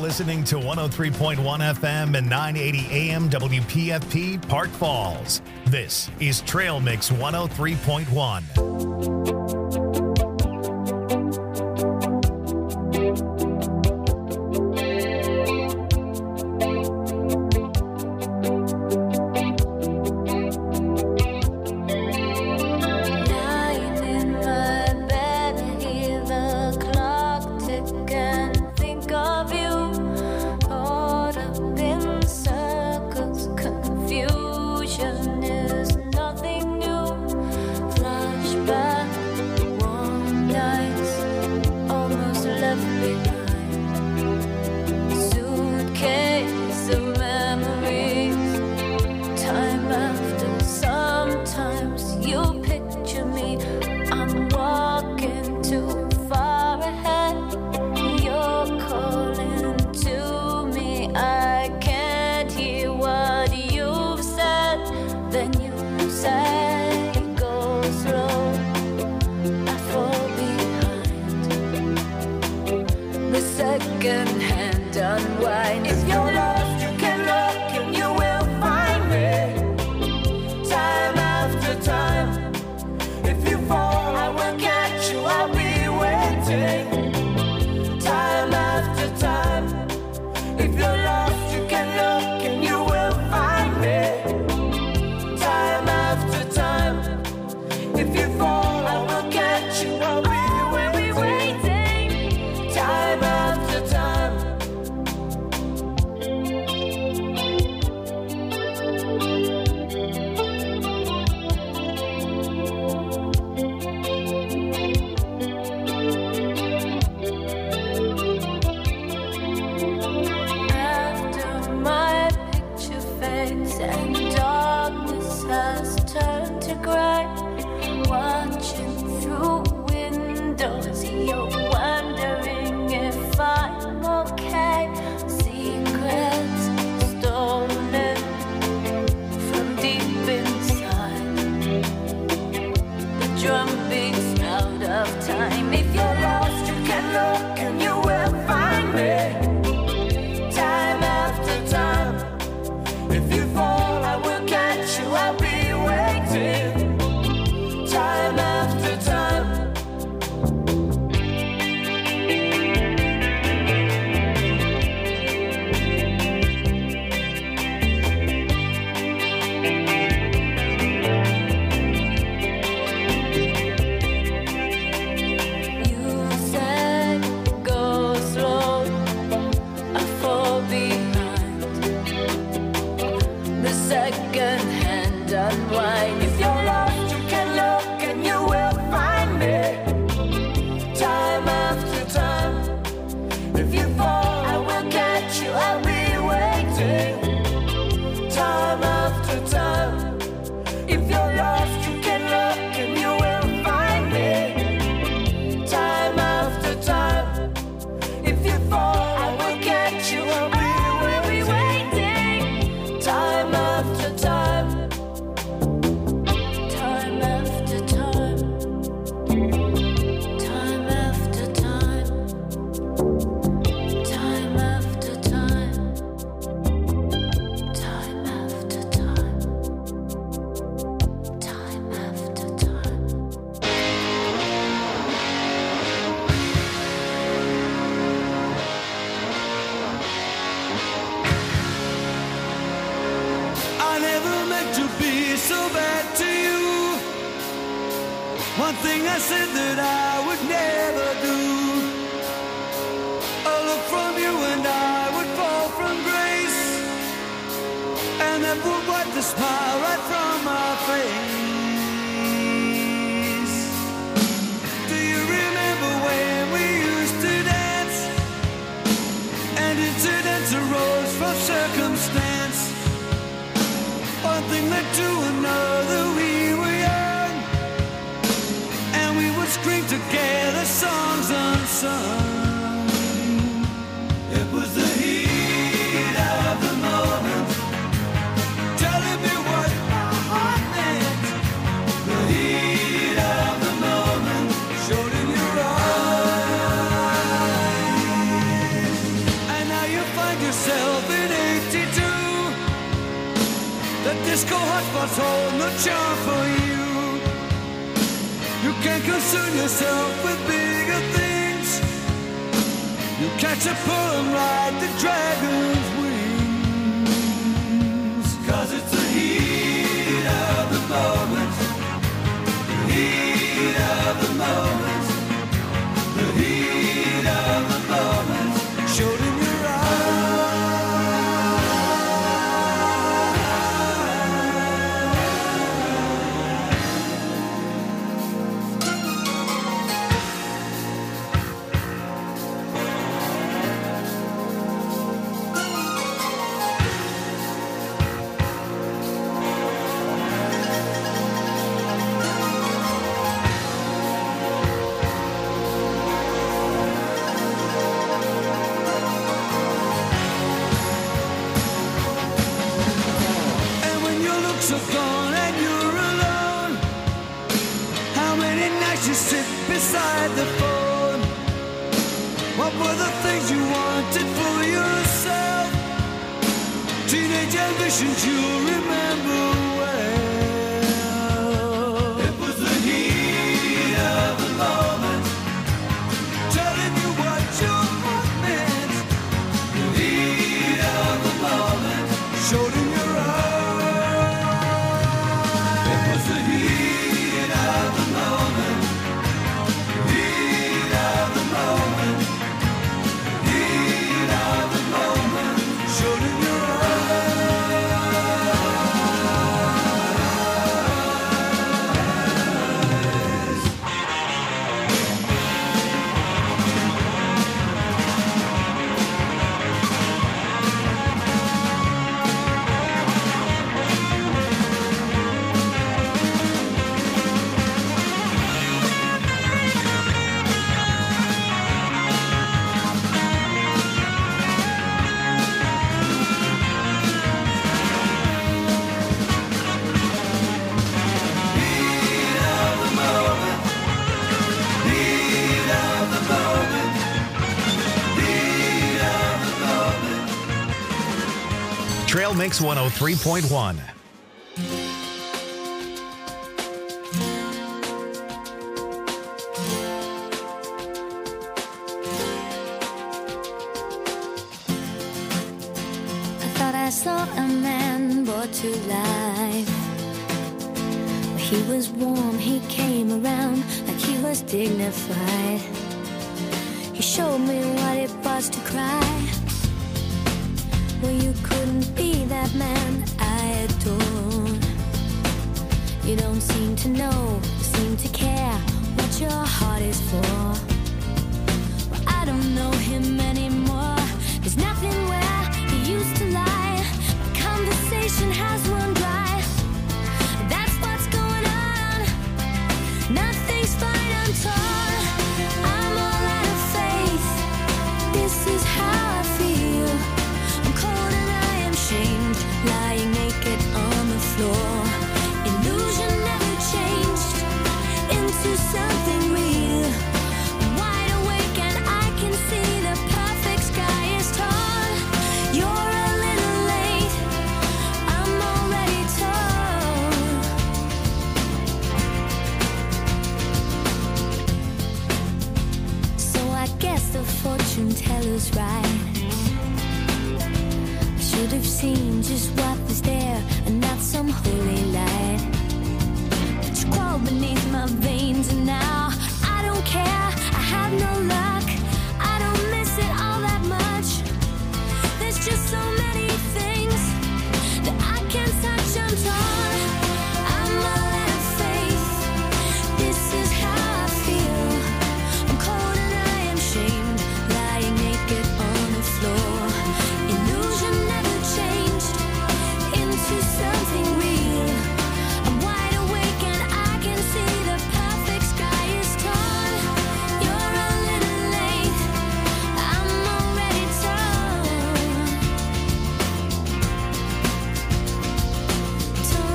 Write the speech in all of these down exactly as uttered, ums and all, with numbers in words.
listening to one oh three point one F M and nine eighty A M W P F P Park Falls. This is Trail Mix one oh three point one. Now you The disco hotspot's holding the charm for you. You can concern yourself with bigger things. You catch a pull and ride the dragon's wings. Cause it's the heat of the moment. The heat of the moment. The heat of the moment. Showed in your beside the phone. What were the things you wanted for yourself? Teenage ambitions you remember well. It was the heat of the moment, telling you what your heart meant. The heat of the moment showed in your eyes. It was the heat of the moment. Heat of the moment, heat of the moment, showed in your Trail Mix one oh three point one. I thought I saw a man brought to life. He was warm, he came around like he was dignified. He showed me what it was to cry. Well, you couldn't be that man I adored. You don't seem to know, seem to care what your heart is for. Well, I don't know him anymore. There's nothing where he used to lie. My conversation has run dry. That's what's going on. Nothing's fine, I'm torn. I'm all out of faith. This is how I feel. Cold and I am shamed, lying naked on the floor. Illusion never changed into something real. I'm wide awake and I can see the perfect sky is torn. You're a little late, I'm already torn. So I guess the fortune teller's right. Should have seen just what was there and not some holy light. But you crawled beneath my veins and now I don't care, I have no luck. I don't miss it all that much. There's just so many things that I can't touch, I'm torn. I'm all out of faith. This is how I feel. I'm cold and I am shamed, lying naked on the floor. Illusion never changed into something real. I'm wide awake and I can see the perfect sky is torn. You're a little late, I'm already torn. Torn.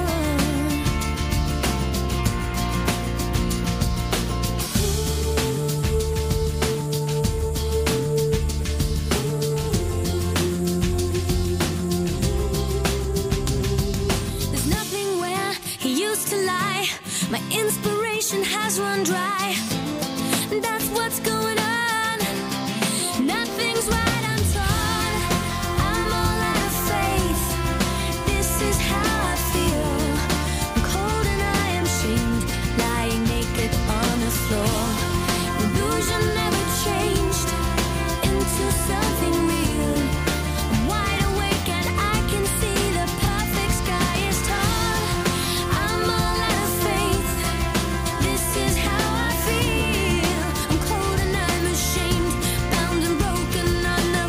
My inspiration has run dry. That's what's going on. Nothing's right, I'm torn. I'm all out of faith. This is how I feel. I'm cold and I am shamed, lying naked on the floor. Illusion never changed into something real. I'm wide awake and I can see the perfect sky is tall. I'm all out of faith. This is how I feel. I'm cold and I'm ashamed, bound and broken on the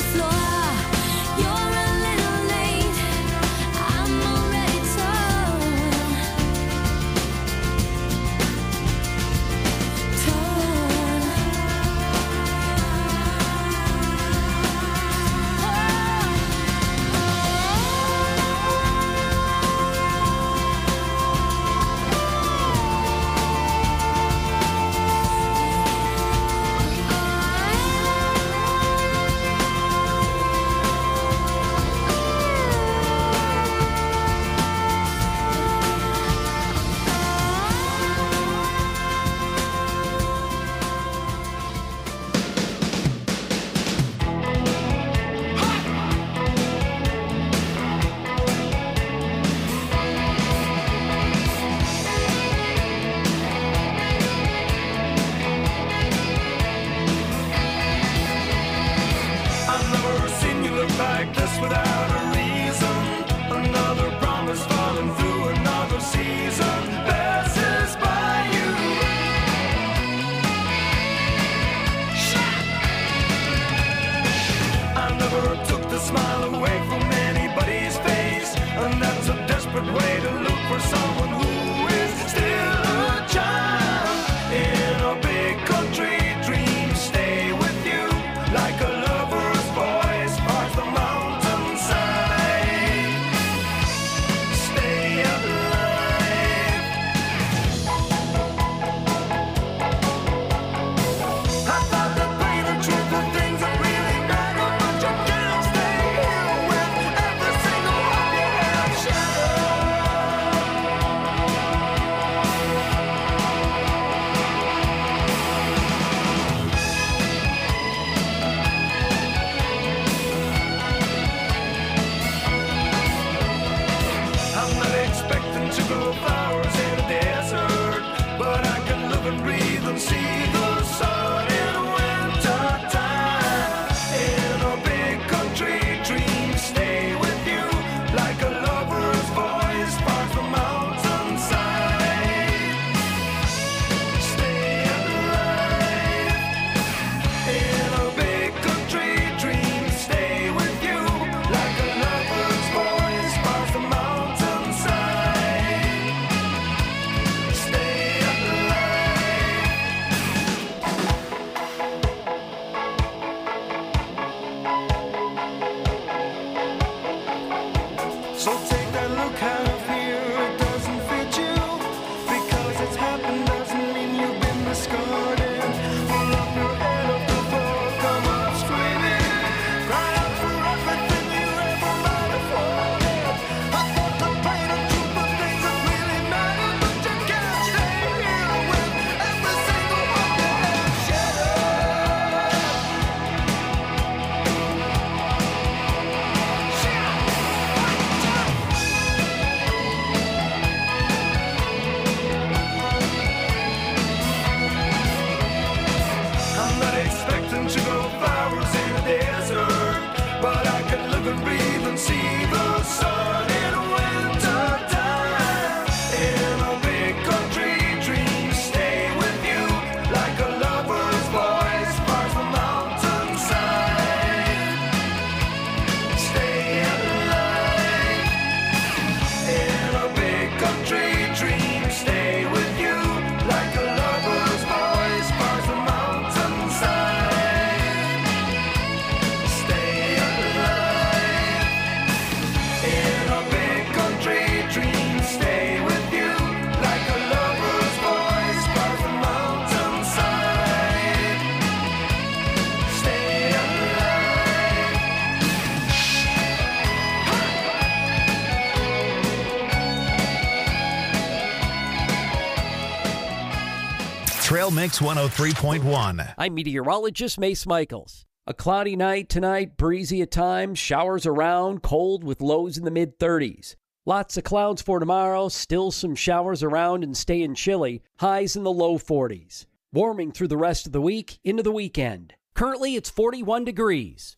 Trail Mix one oh three point one. I'm meteorologist Mace Michaels. A cloudy night tonight, breezy at times, showers around, cold with lows in the mid-thirties. Lots of clouds for tomorrow, still some showers around and staying chilly, highs in the low forties. Warming through the rest of the week into the weekend. Currently, it's forty-one degrees.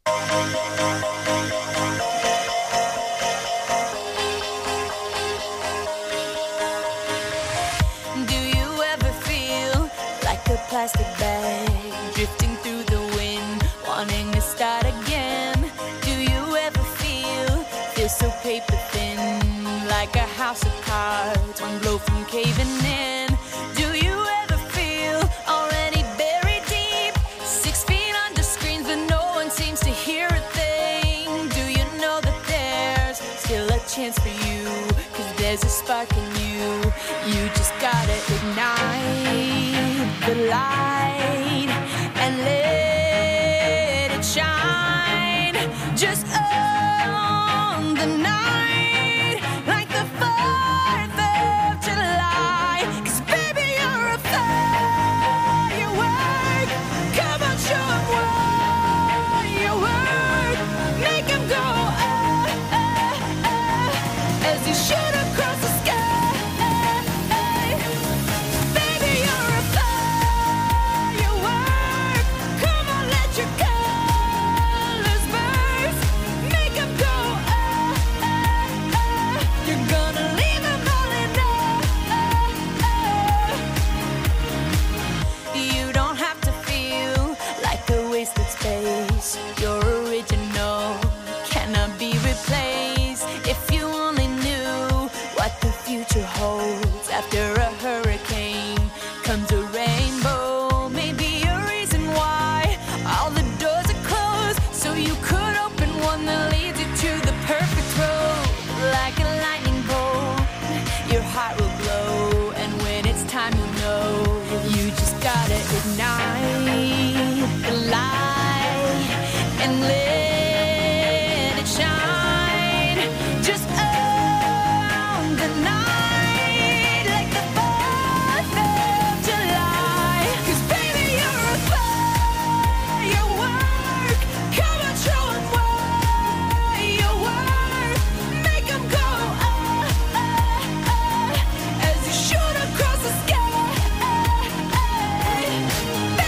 Plastic bag drifting through the wind, wanting to start again. Do you ever feel, feel so paper thin, like a house of cards, one blow from caving in? Do you ever feel already buried deep, six feet under screens, but no one seems to hear a thing? Do you know that there's still a chance for you, cause there's a spark in you, you just gotta ignite the light and let it shine. Just on the night, like the fourth of July. Cause baby, you're a firework. Come on, show 'em what you work. Make 'em go ah, ah, ah, as you shoot across the sky. Your original cannot be replaced. If you only knew what the future holds, after a hurricane comes a rainbow. Maybe a reason why all the doors are closed, so you could open one that leads you to the perfect road. Like a lightning bolt, your heart will glow, and when it's time you'll know. You just gotta ignite the light and let it shine. Just on the night, like the fourth of July. Cause baby, you're a firework. Come on, show 'em what you work. Make 'em go ah, ah, ah, as you shoot across the sky.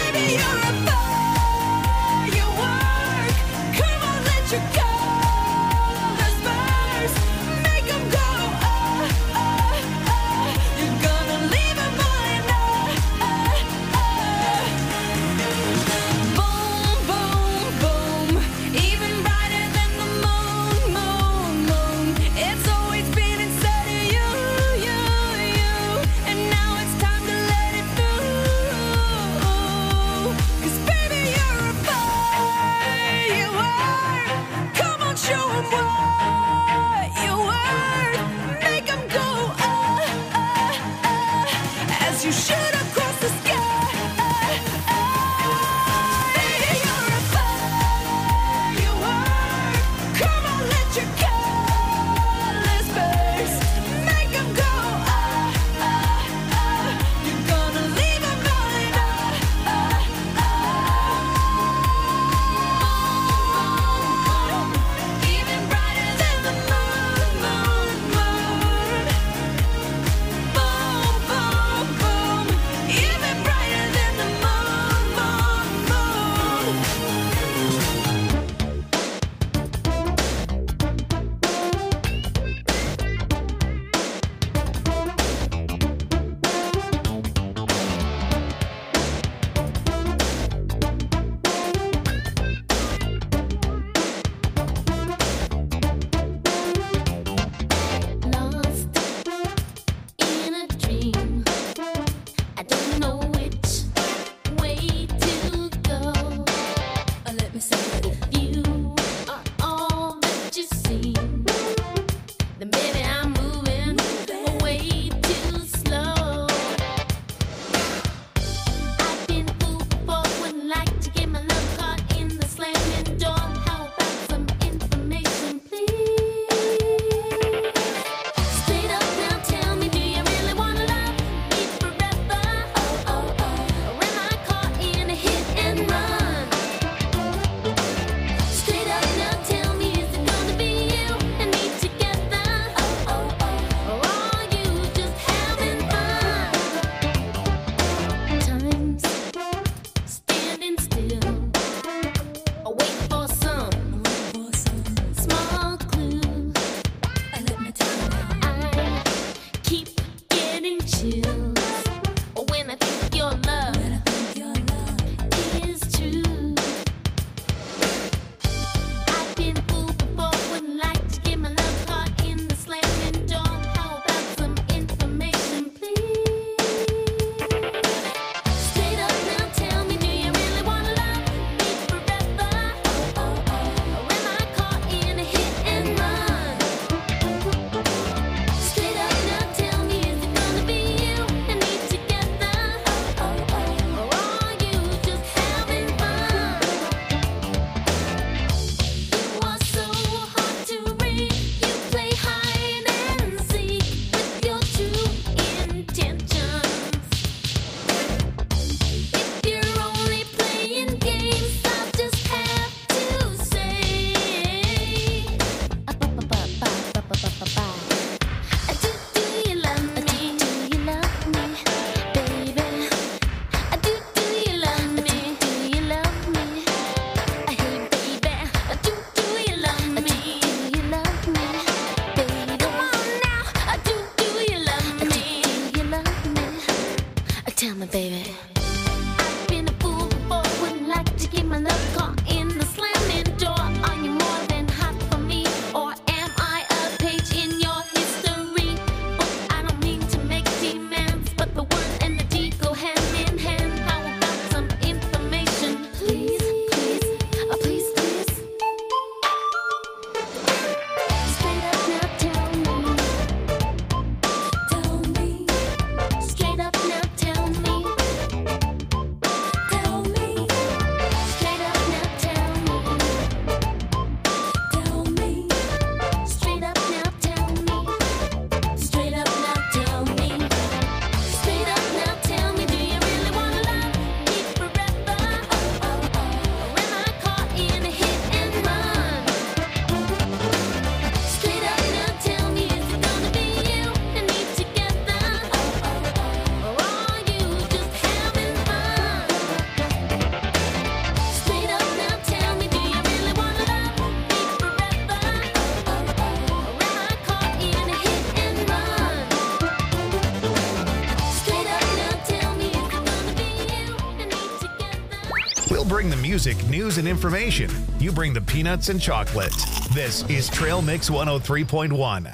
Bring the music, news, and information. You bring the peanuts and chocolate. This is Trail Mix one oh three point one.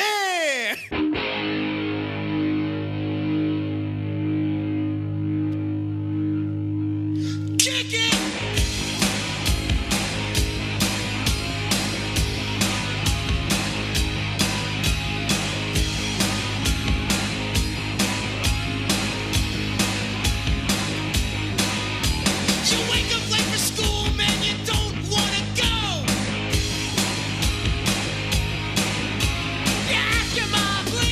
Yeah! Kick it! Your mom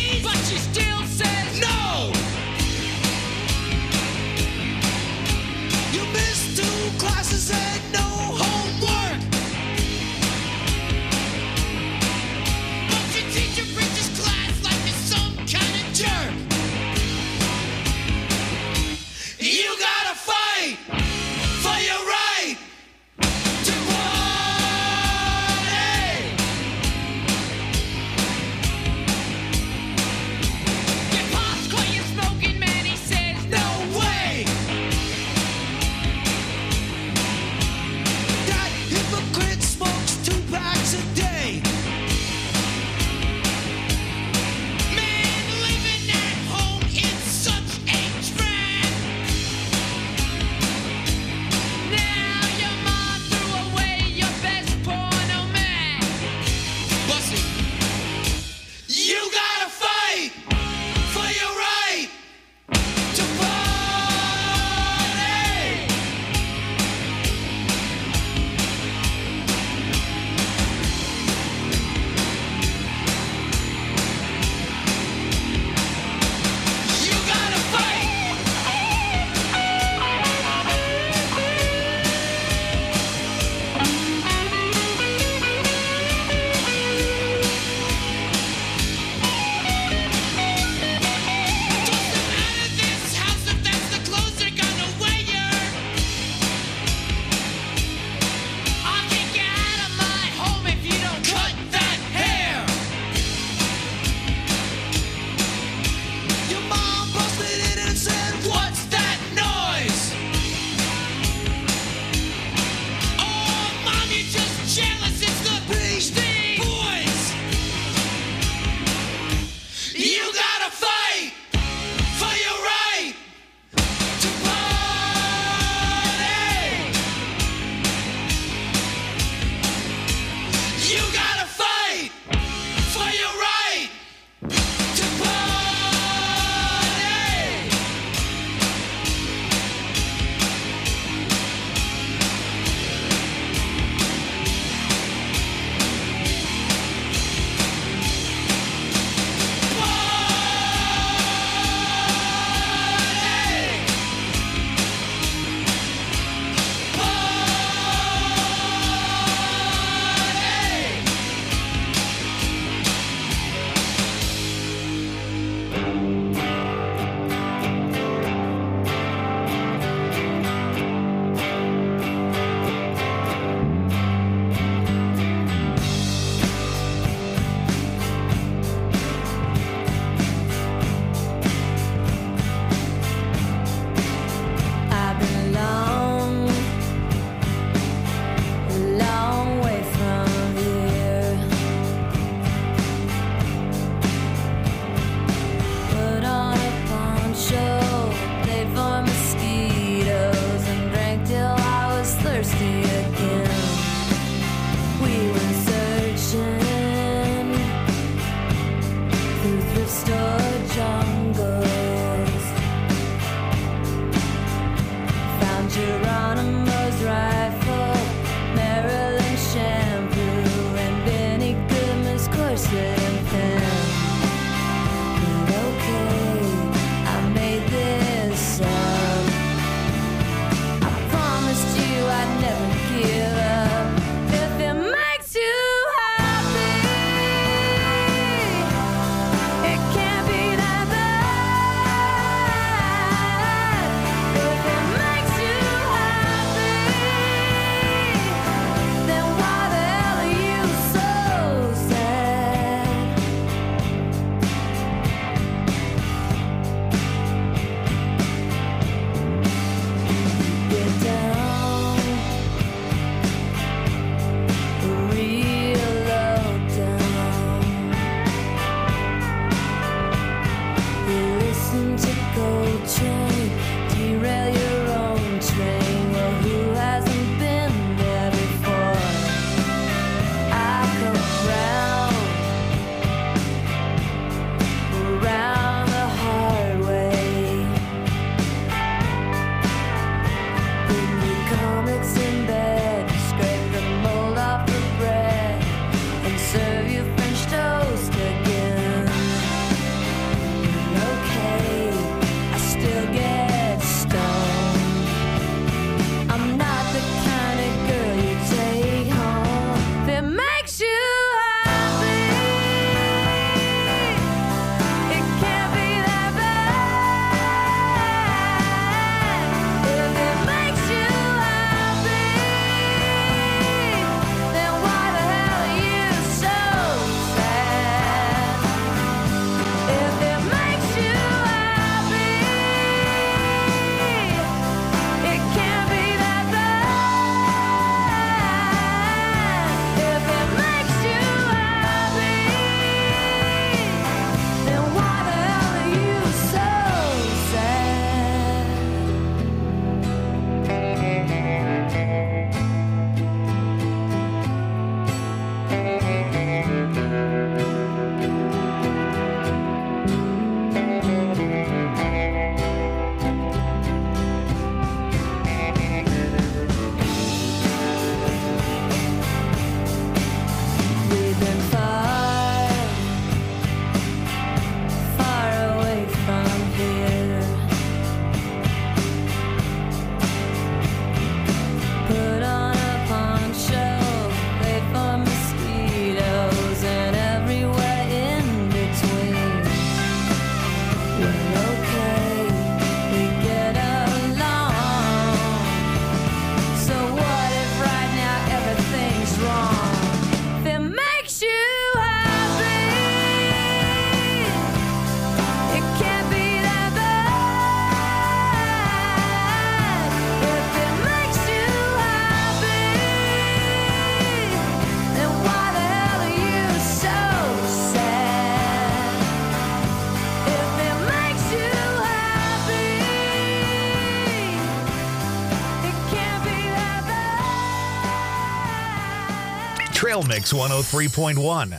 Trail Mix one oh three point one.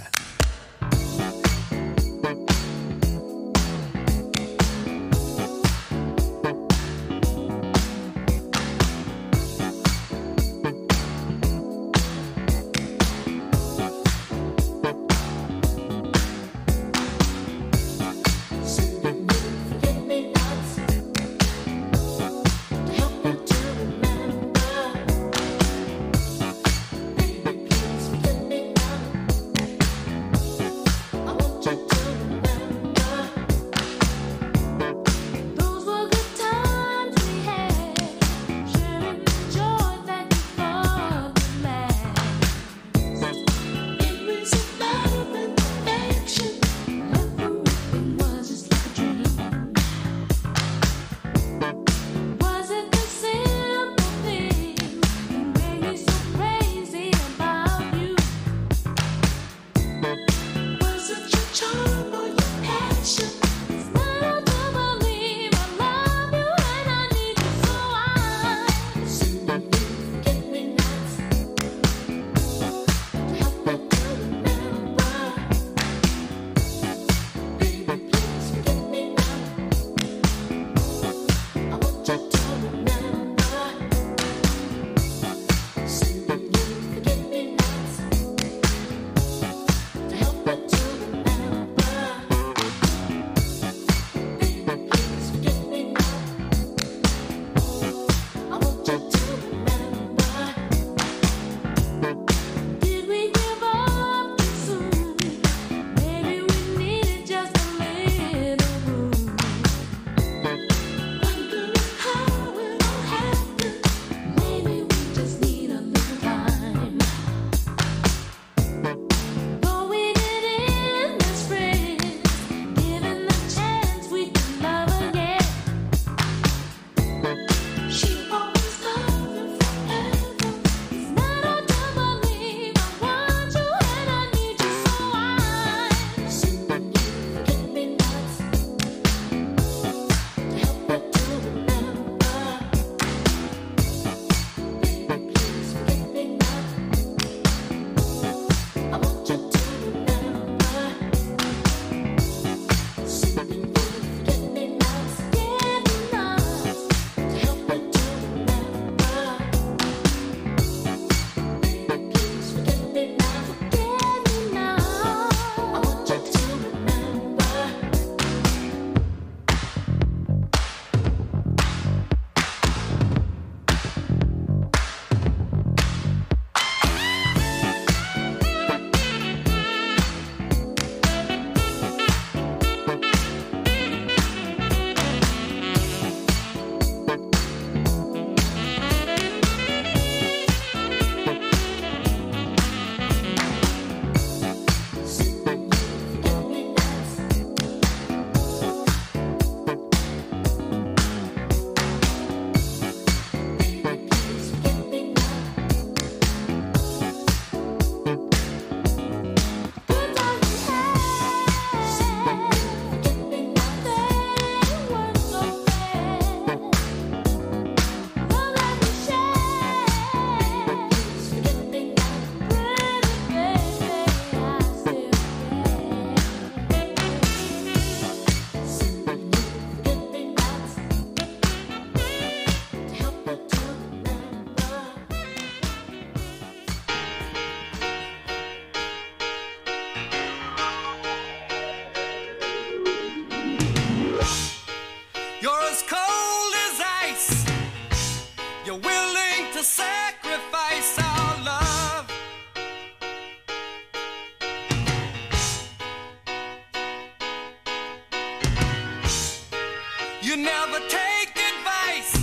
You never take advice.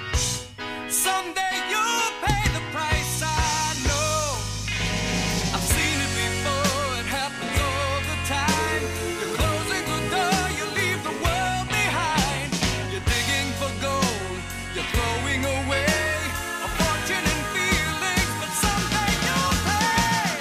Someday you'll pay the price. I know. I've seen it before. It happens all the time. You're closing the door. You leave the world behind. You're digging for gold. You're throwing away a fortune and feelings. But someday you'll pay.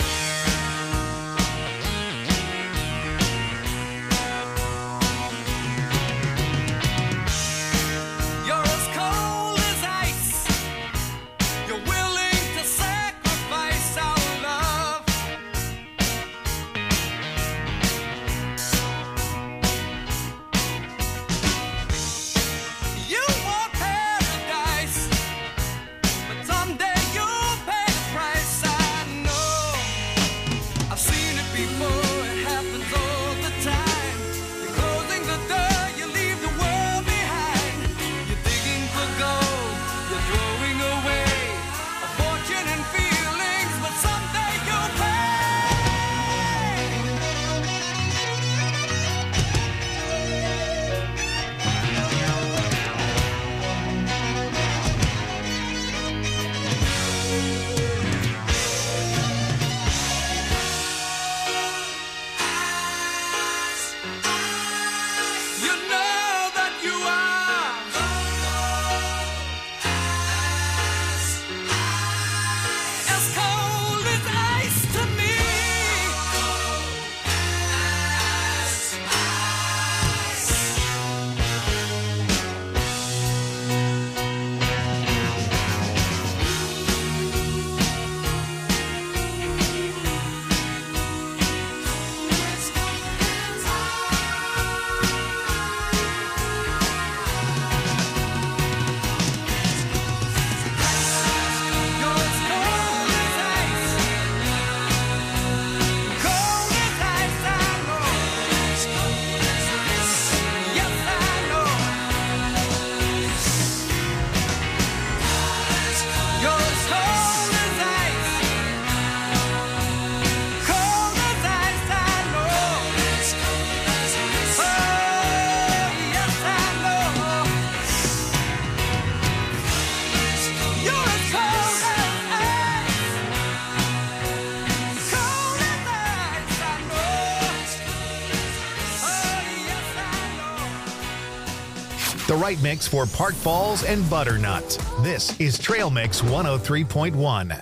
The right mix for Park Falls and Butternut. This is Trail Mix one oh three point one.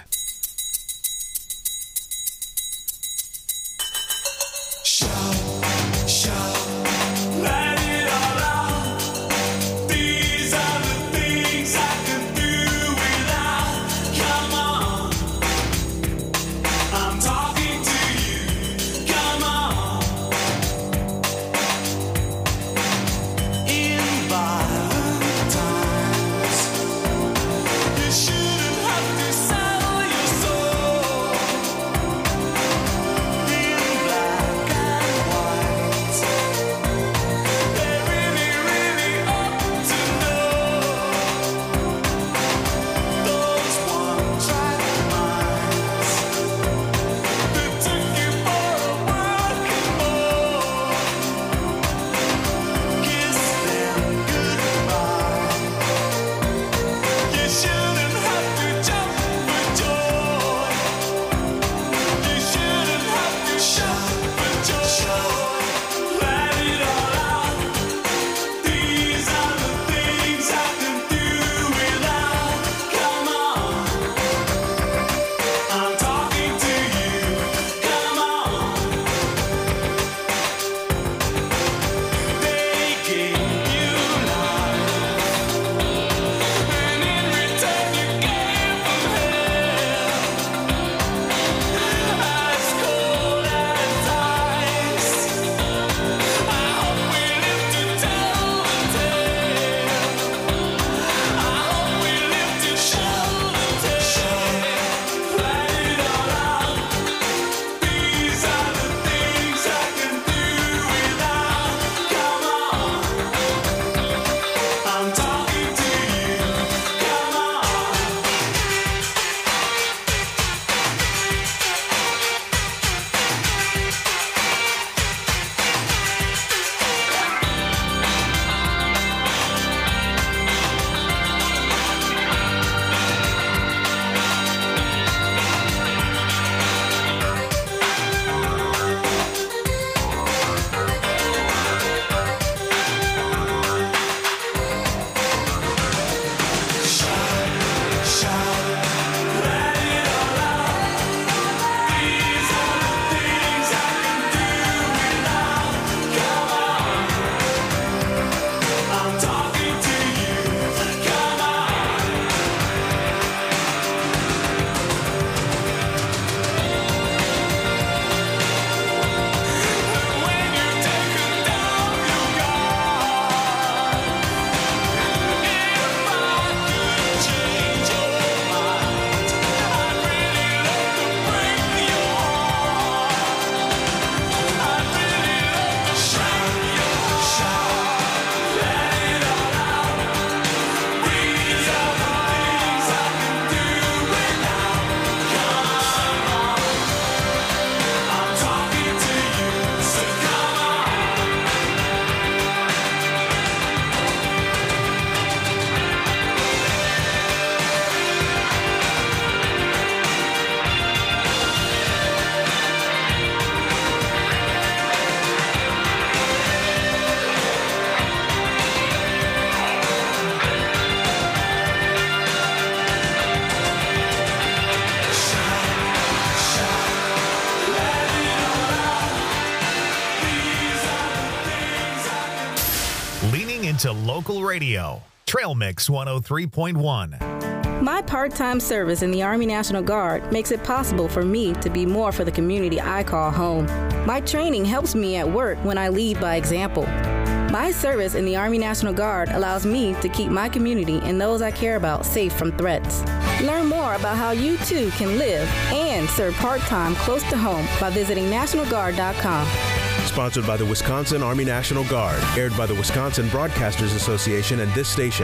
To local radio. Trail Mix one oh three point one. My part-time service in the Army National Guard makes it possible for me to be more for the community I call home. My training helps me at work when I lead by example. My service in the Army National Guard allows me to keep my community and those I care about safe from threats. Learn more about how you too can live and serve part-time close to home by visiting national guard dot com. Sponsored by the Wisconsin Army National Guard. Aired by the Wisconsin Broadcasters Association and this station.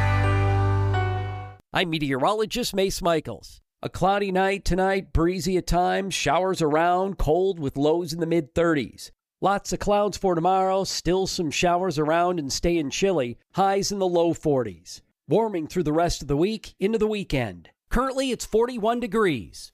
I'm meteorologist Mace Michaels. A cloudy night tonight, breezy at times, showers around, cold with lows in the mid thirties. Lots of clouds for tomorrow, still some showers around and staying chilly, highs in the low forties. Warming through the rest of the week into the weekend. Currently, it's forty-one degrees.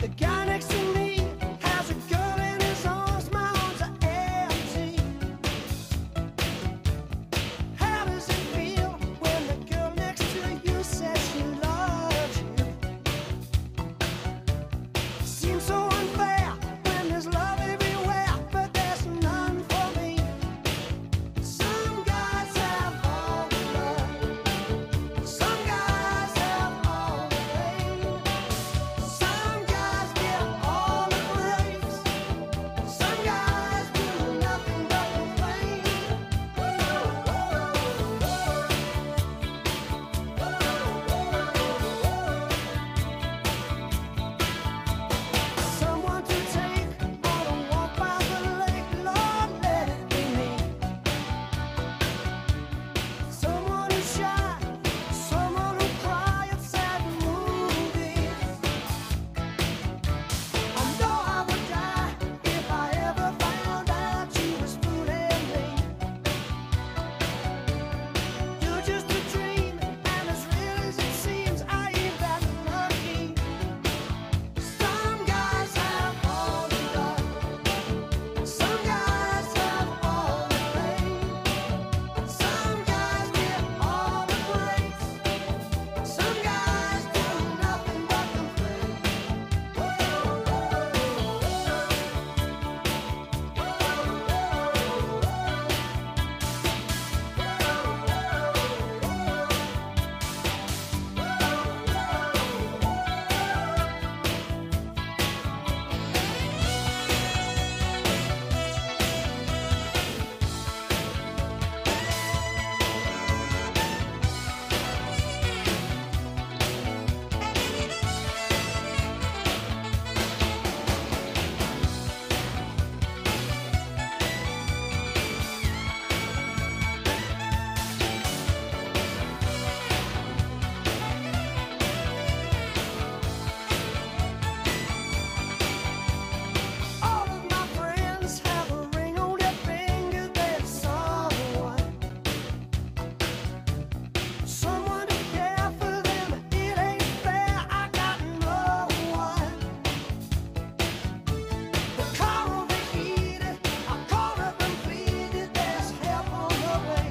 The guy next to me has a girl in his arms, my arms are empty. How does it feel when the girl next to you says she loves you? Seems so unfair when there's love everywhere, but there's none for me. Some guys have all the love, some guys have all the pain. Some guys get all the praise, some guys do nothing but complain. Someone to take on a walk by the lake, Lord, let it be me. Someone who's shy, someone who cry at sad movies. I know I would die if I ever found out you was fooling me. You're just a dream, and as real as it seems, I ain't that lucky. Some guys have all the love, some guys have all the pain. Some guys get all the praise, some guys do nothing but complain. All of my friends have a ring on their finger, there's someone, someone to care for them. It ain't fair, I got no one. The car overheated, I called up and pleaded, there's help on the way.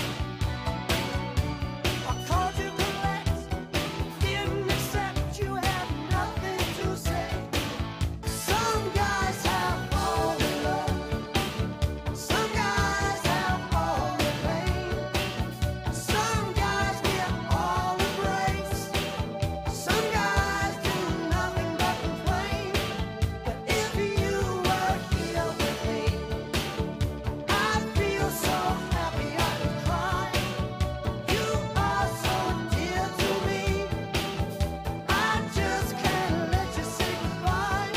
I called you collect, didn't accept, you had nothing to say. Some guys have all the love, some guys have all the pain. Some guys get all the praise, some guys do nothing but complain. But if you were here with me, I'd feel so happy I could cry. You are so dear to me, I just can't let you say goodbye.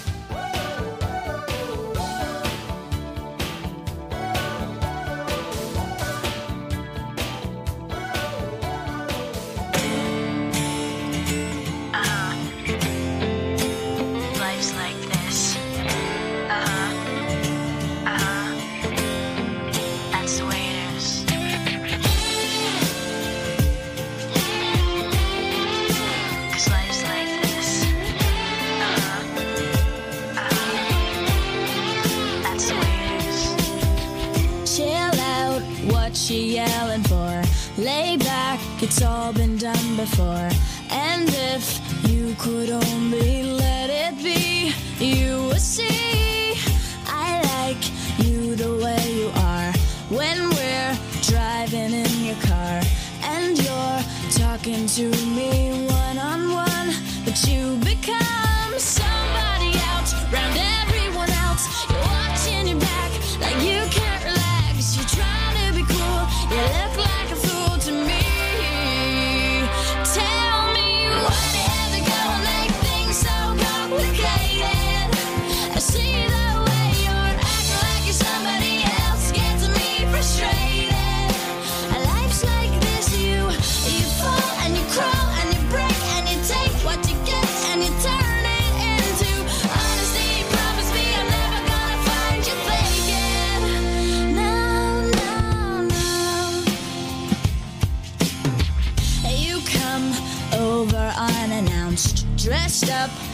Life's like this. Uh-huh. Uh-huh. That's the way it is. 'Cause life's like this. Uh-huh. Uh-huh. That's the way it is. Chill out, what you yelling for? Lay back, it's all been done before. And if you could only let it be, you would see I like you the way you are. When we're driving in your car and you're talking to me one on one, but you become somebody else round everyone else. You're watching your back like you can't relax. You're trying to be cool, you look like a fool to me. Tell me why they ever gonna make things so complicated.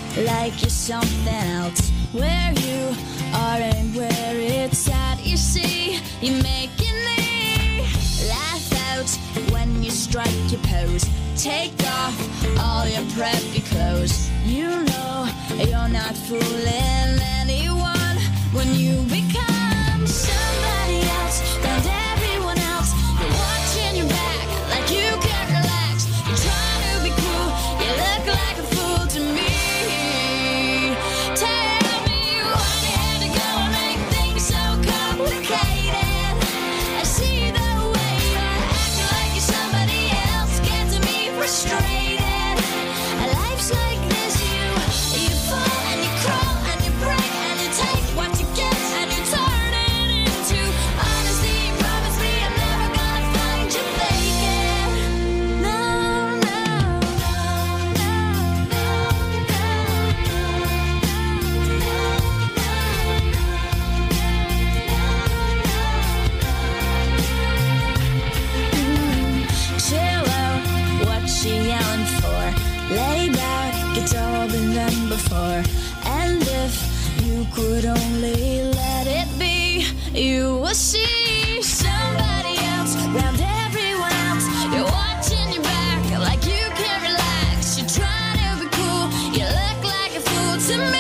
like you're something else. Where you are and where it's at, you see, you're making me laugh out when you strike your pose. Take off all your preppy clothes. You know you're not fooling anyone when you become somebody else. And everyone else, you're watching your back like you can't relax. You're trying to be cool, you look like a fool to me. Tell me why you had to go and make things so complicated. I see the way you're acting like you're somebody else, getting me frustrated. Life's like this, you you fall and you crawl and you break and you take what you get and you turn it into honesty. Promise me I'm never gonna find you faking. No, no, no, no, chill out, what you yelling for? Lay back, it's all been done before. And if you could only let it be, you will see somebody else round everyone else. You're watching your back like you can't relax. You're trying to be cool, you look like a fool to me.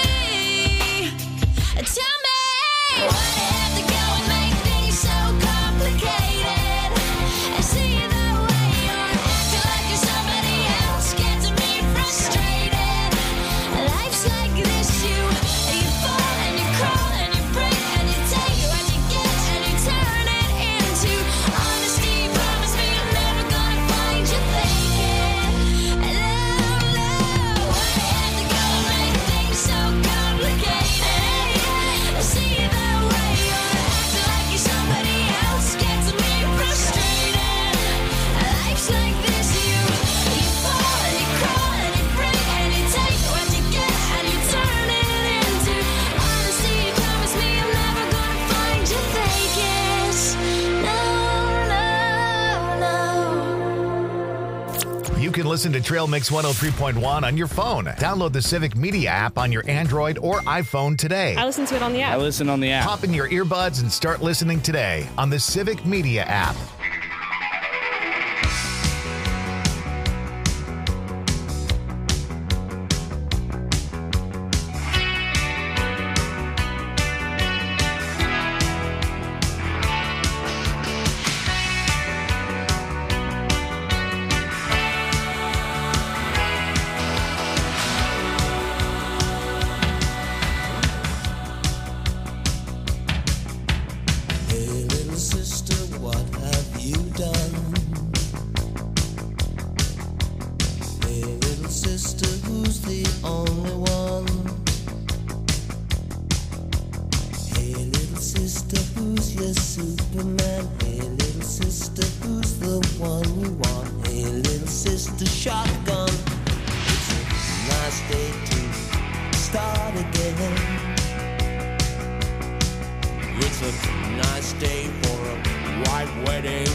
Tell me why you have to go and make things so complicated. I see the way you're acting like you're somebody else, getting me frustrated. Life's like this, you you fall and you crawl and you break and you take what you get and you turn it into honesty. Promise me I'm never gonna find you faking. No, no, why you have to go and make things so complicated? I see the way you're acting like you're somebody else, getting me frustrated. Life's like this, you you fall and you crawl and you break and you take what you get and you turn it into honesty. Promise me I'm never gonna find you faking. No, no, no. You can listen to Trail Mix one oh three point one on your phone. Download the Civic Media app on your Android or iPhone today. I listen to it on the I app. listen on the app. Pop in your earbuds and start listening today on the Civic Media app. Hey, little sister, what have you done? Hey, little sister, who's the only one? Hey, little sister, who's your Superman? Hey, little sister, who's the one you want? Hey, little sister, shotgun. It's a nice day to start again. It's a nice day for a white wedding.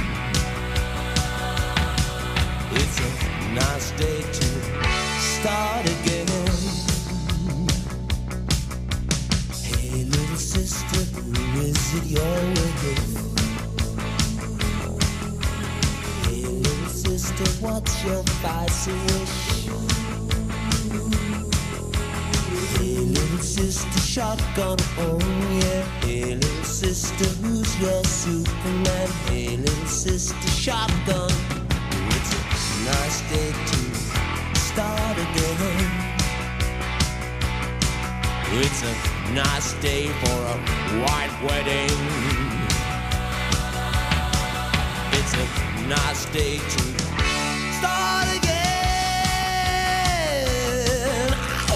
It's a nice day to start again. Hey, little sister, who is it you're with? Hey, little sister, what's your spicy wish? Hey, little sister, shotgun, oh yeah. Hey, little sister, who's your Superman? Hey, little sister, shotgun. It's a nice day to start again. It's a nice day for a white wedding. It's a nice day to start again. Ow!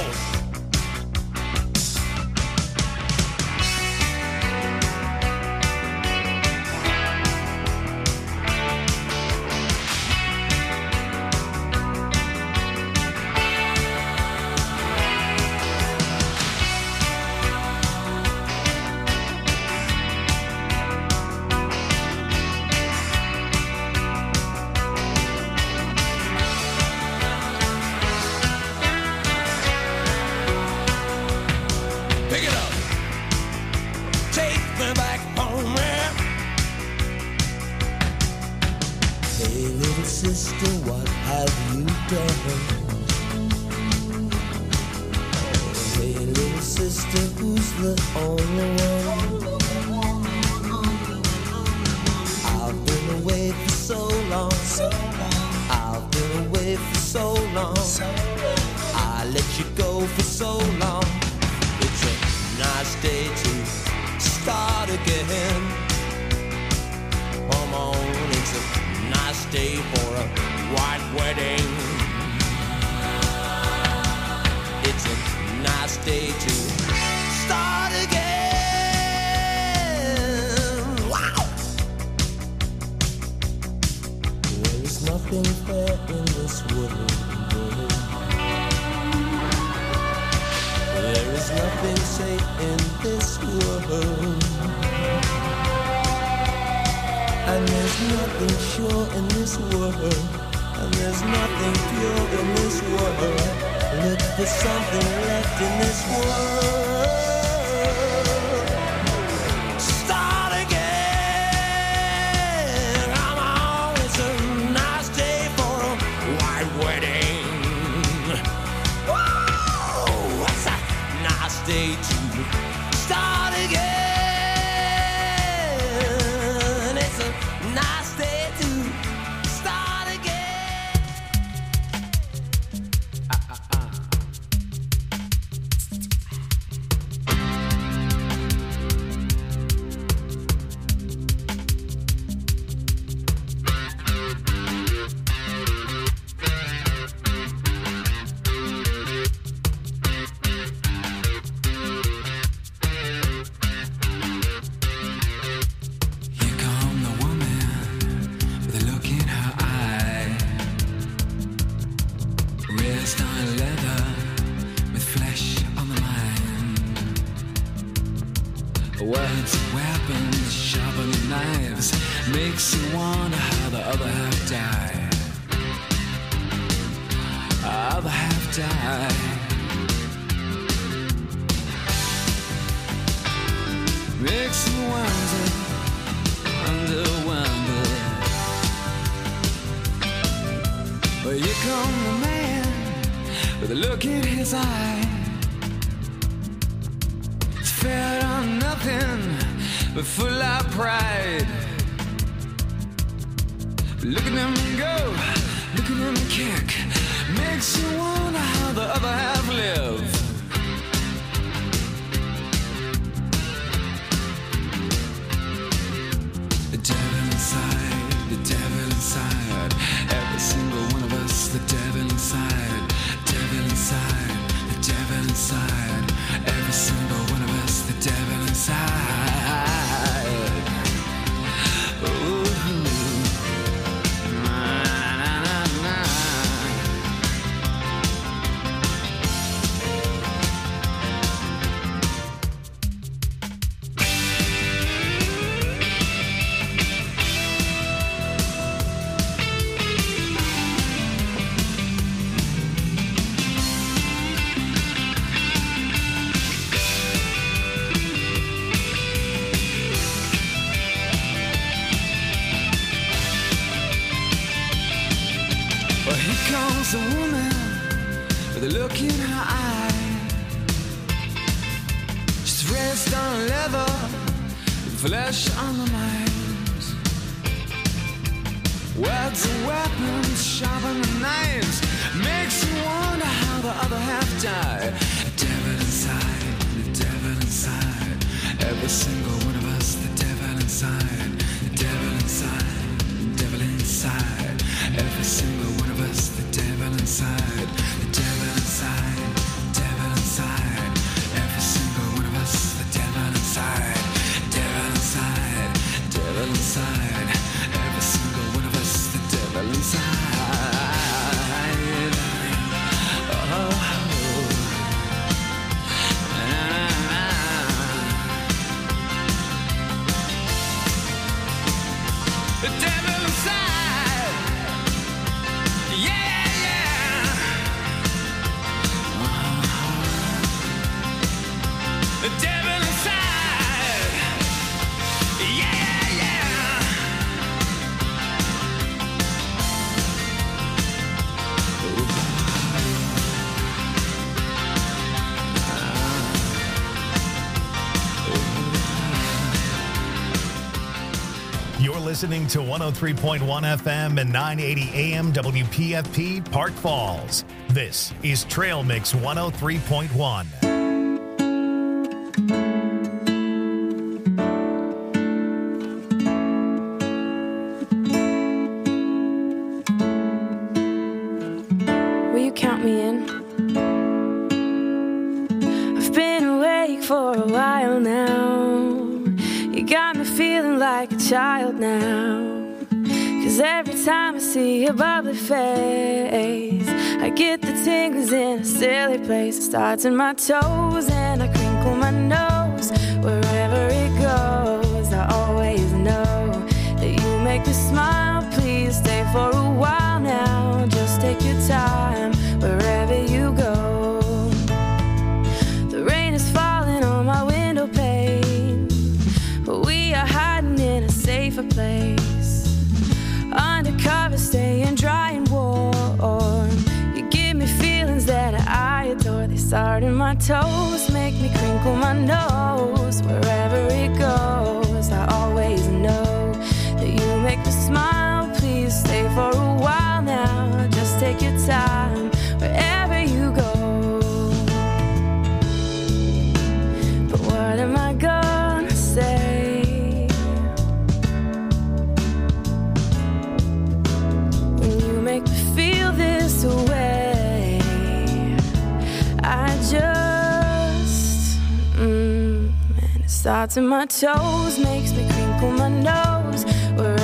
sister, what have you done? Oh, hey, little sister, who's the only one? I've been away for so long. I've been away for so long. I let you go for so long. It's a nice day to start again. Come on, it's a nice day for a white wedding. It's a nice day to start again. Wow! There is nothing fair in this world. There is nothing safe in this world. And there's nothing sure in this world. And there's nothing pure in this world. Look for something left in this world. Start again. Come on, it's a nice day for a white wedding. Whoa, it's a nice day to start again. A woman with a look in her eye. She's dressed on leather, with flesh on the mind. Words are weapons, sharper than knives. Makes you wonder how the other half died. The devil inside, the devil inside. Every single one of us, the devil inside. The devil inside, the devil inside. Every single one of us, the devil inside, the devil inside, the devil inside. Every single one of us, the devil inside, devil inside, devil inside. Every single one of us, the devil inside. Oh, the devil inside. Yeah, yeah. Uh-huh. The devil inside. Yeah, yeah. listening to one oh three point one F M and nine eighty A M W P F P Park Falls. This is Trail Mix one oh three point one. Will you count me in? I've been awake for a while now. You got me feeling like a child now. Cause every time I see your bubbly face, I get the tingles in a silly place. It starts in my toes and I crinkle my nose. Wherever it goes, I always know that you make me smile. Please stay for a while now. Just take your time wherever you go. The rain is falling on my window pane, but we are hiding in a safer place. Undercover, staying dry and warm. You give me feelings that I adore. They start in my toes, make me crinkle my nose. Wherever it goes, I always know that you make me smile. Please stay for a while now. Just take your time wherever you go. But what am I gonna say? Make me feel this way. I just mm, and it starts in my toes, makes me crinkle my nose. Where